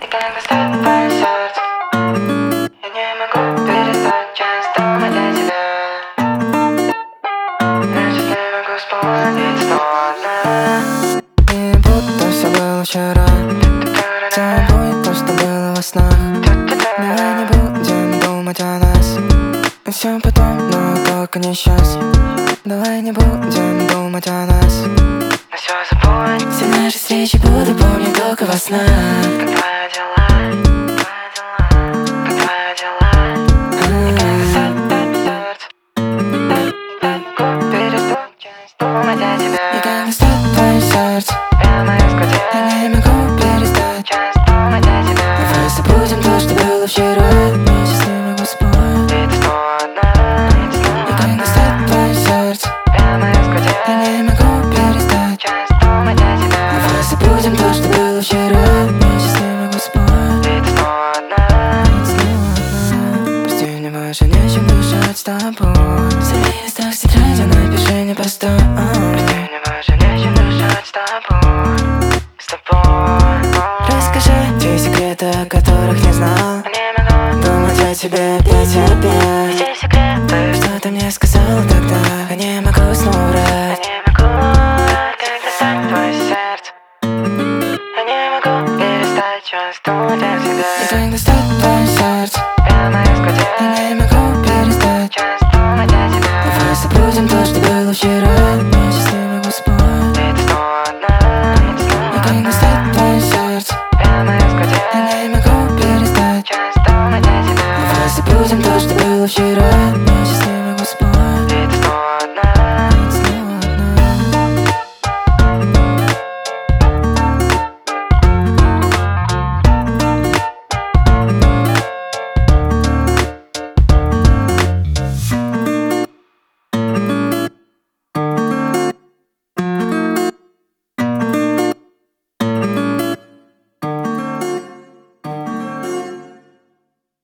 когда стать твое сердце, я не могу перестать часто думать о тебе. Я сейчас не могу вспомнить снова. И будто все было вчера, с тобой то, что было во снах. Давай не будем думать о нас, все потом, но только не сейчас. Давай не будем думать о нас, Но все забудь. все наши встречи буду помнить только во снах. Как твои дела, как твои дела. И когда стать твое сердце, я не могу перестать часто думать о тебе. И когда стать твое сердце, Прямо из груди, я не могу перестать часто думать о тебе. Давай забудем то, что было вчера, я сейчас не могу спать. Ведь снова одна, ведь снова И когда одна. стать твое сердце, Прямо из груди, я не могу перестать часто думать о тебе. Давай забудем то, что было вчера, я сейчас не могу спать. Ведь снова одна. Прости, мне больше нечем дышать с тобой. Среди листах тетради напиши мне постой. Мне больше нечем дышать с тобой, с тобой. Расскажи те секреты, о которых не знал. Не могу Думать о тебе, петь тебе. все секреты, Что ты мне сказал тогда, я не могу снова врать. не могу, когда стать твое сердце. Я не могу перестать часто думать о тебе. И когда стать твое